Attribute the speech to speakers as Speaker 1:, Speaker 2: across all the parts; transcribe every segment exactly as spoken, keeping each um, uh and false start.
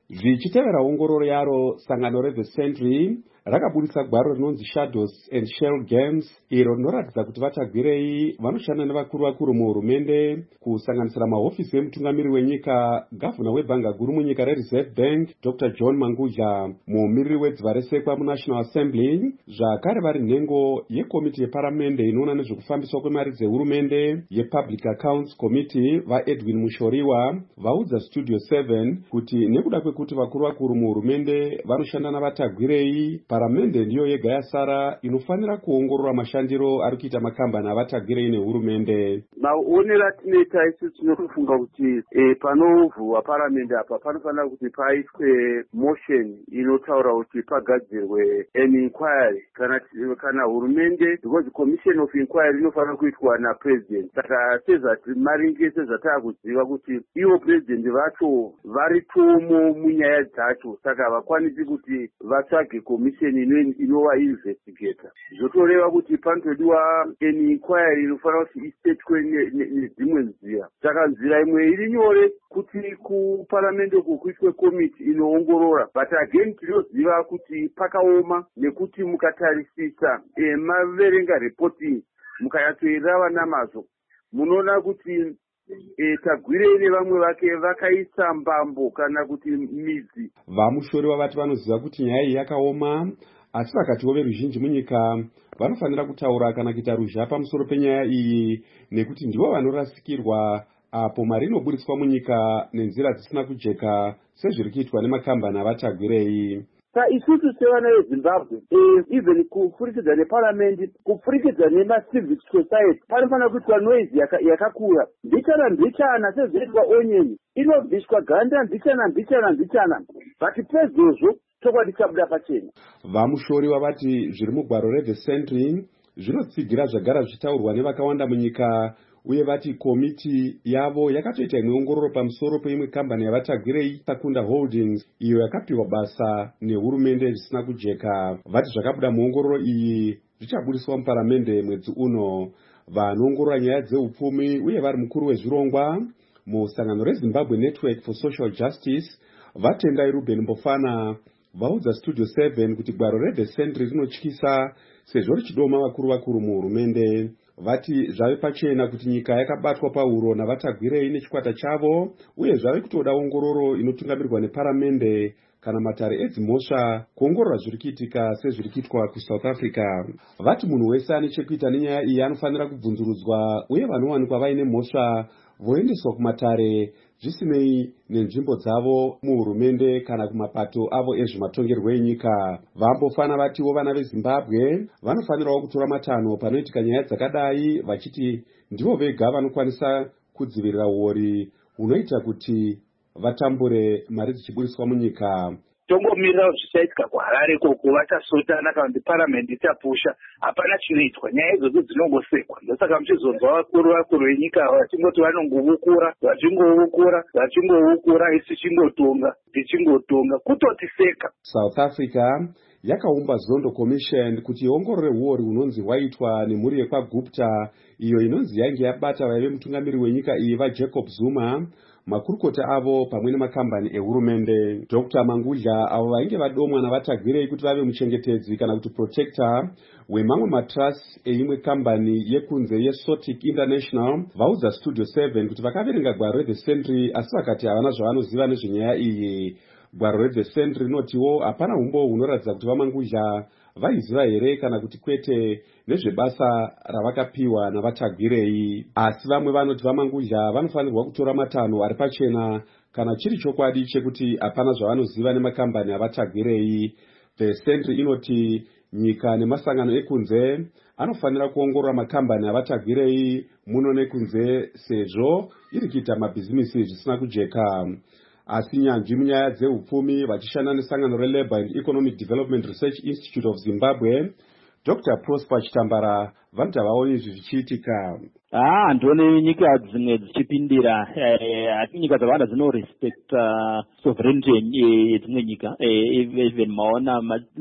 Speaker 1: Zvichitevera ongororo yaro, sangano reThe Sentry rakabudisa gwaro rinonzi Shadows and Shell Games, iro rinoratidza kuti vatagwirei vanoshanda nevakuru vakuru muhurumende, kusanganisira mahofisi emutungamiri wenyika, gavhuna webhanga guru munyika reReserve Bank Doctor John Mangudla, mumiriri wedziva resekwa muNational Assembly, zvakare vari nhengo yekomiti yeparamende inoona nezvekufambiswa kwemari dzehurumende yePublic Accounts Committee vaEdwin Mushoriwa vaudza Studio seven kuti nekuda kwekuti vakuru vakuru muhurumende vanoshanda navatagwirei, paramende ndiyo yega yasara inofanira kuongorora mashandiro ari kuita makambani avatagwirei nehurumende.
Speaker 2: Maonero atinoita isusu tinotofunga kuti e, panovhurwa paramende apa panofanira kuti paitwe motion inotaura kuti pagadzirwe an inquiry kana kana hurumende, because commission of inquiry inofanira kuitwa napresident. Saka sezvati maringe sezvatakuziva kuti ivo president vacho varitomo munyaya dzacho, saka havakwanisi kuti vatsvage commission inova investigator. Zvotoreva kuti panotodiwa an inquiry inofanira kuti isetwe nedzimwe nzira. Saka nzira imwe iri nyore kuti kuparamende kukuitwe komiti inoongorora, but again tinoziva kuti pakaoma nekuti mukatarisisa e, maverenga reporting mukayatoirava namazvo munoona kuti E, tagwirei nevamwe vake vakaisa mbambo kana kuti midzi.
Speaker 1: Vamushoriwa vati vanoziva kuti nyaya iyi yakaoma, asi vakatiwo veruzhinji munyika vanofanira kutaura kana kuita ruzha pamusoro penyaya iyi, nekuti ndivo vanorasikirwa apo mari inoburitswa munyika nenzira dzisina kujeka sezviri kuitwa nemakambani avatagwirei.
Speaker 2: Sa isusu sevana veZimbabwe, e, even kufurikidza neparamendi, kufurikidza nemacivic society, panofanira kuitwa noise yakakura yaka mbichana mbichana sezvoitwa onyeni, inobvishwa ganda mbichana mbichana mbichana, but pezvozvo chokwadi chabuda pachena.
Speaker 1: Vamushoriwa vati zviri mugwaro reThe Sentry zvinotsigira zvagara zvichitaurwa nevakawanda munyika, uye vati komiti yavo yakatoita imwe ongororo pamusoro peimwe kambani yavatagwirei, Takunda Holdings, iyo yakapiwa basa nehurumende zvisina kujeka. Vati zvakabuda muongororo iyi zvichabudiswa muparamende mwedzi uno. Vanoongorora nyaya dzeupfumi uye vari mukuru wezvirongwa musangano reZimbabwe Network for Social Justice vatendai Ruben Mbofana vaudza Studio seven kuti gwaro reThe Sentry rinotyisa sezvo richidoma vakuru vakuru muhurumende. Vati zvave pachena kuti nyika yakabatwa pauro navatagwirei nechikwata chavo, uye zvave kutoda ongororo inotungamirwa neparamende kana matare edzimhosva kuongorora zviri kuitika sezviri kuitwa kuSouth Africa. Vati munhu wese ane chekuita nenyaya iyi anofanira kubvunzurudzwa, uye vanowanikwa vaine mhosva voendeswa kumatare zvisinei nenzvimbo dzavo muhurumende kana kumapato avo ezvematongerwo enyika. Vambofana vatiwo vana veZimbabwe vanofanirawo kutora matanho panoitika nyaya dzakadai, vachiti ndivo vega vanokwanisa kudzivirira uori hunoita kuti vatambure mari dzichiburiswa munyika.
Speaker 3: Tongomirira zvichaitika kuHarare koko vachasotana kana kuti paramendi ichapusha, hapana chinoitwa. Nyaya idzodzo dzinongosekwa. Ndosaka muchizonzwa vakuru vakuru venyika vachingoti vanongovukura vachingovukura vachingovukura isu chingotonga tichingotonga kutotiseka.
Speaker 1: South Africa yakaumba Zondo Commission kuti iongorore uori hunonzi hwaitwa nemhuri yekwaGupta, iyo inonzi yainge yabata vaive mutungamiri wenyika iyi vaJacob Zuma, makurukota avo pamwe nemakambani ehurumende. Doctor Mangudla avo vainge vadomwa navatagwirei kuti vave muchengetedzi kana kuti protector wemamwe matrust eimwe kambani yekunze yeSotic International vaudza Studio seven kuti vakaverenga gwaro reThe Sentry asi vakati havana zvavanoziva nezvenyaya iyi. Gwaro reThe Sentry rinotiwo hapana umbo hunoratidza kuti vaMangudla vaiziva here kana kuti kwete nezvebasa ravakapiwa navatagwirei. Asi vamwe vanoti vaMangudla vanofanirwa kutora matanho ari pachena kana chiri chokwadi chekuti hapana zvavanoziva nemakambani avatagwirei. The Sentry inoti nyika nemasangano ekunze anofanira kuongorora makambani avatagwirei muno nekunze sezvo iri kuita mabhizimisi zvisina kujeka. Asi nyanzvi munyaya dzeupfumi vachishanda nesangano reLabour and Economic Development Research Institute of Zimbabwe, Doctor Prosper Chitambara vanoti havaoni izvi zvichiitika.
Speaker 4: Ah, ndone nyika dzimwe dzichipindira, asi nyika dzakawanda dzinorespekta sovereignty yedzimwe nyika, even maona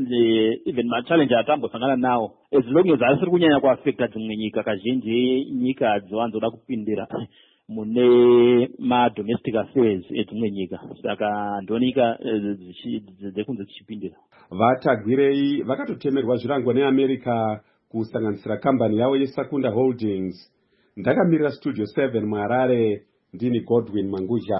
Speaker 4: even machallenge atambosangana nawo, as long as asiri kunyanya kuaffecta dzimwe nyika, kazhinji nyika dziwanzoda kupindira. mune madomestic affairs edzimwe nyika. Saka ndonika dzekunze dzichipindira.
Speaker 1: Vatagwirei vakatotemerwa zvirango neAmerica kusanganisira kambani yavo yeSakunda Holdings. Ndakamirira Studio seven muHarare, ndini Godwin Mangudya.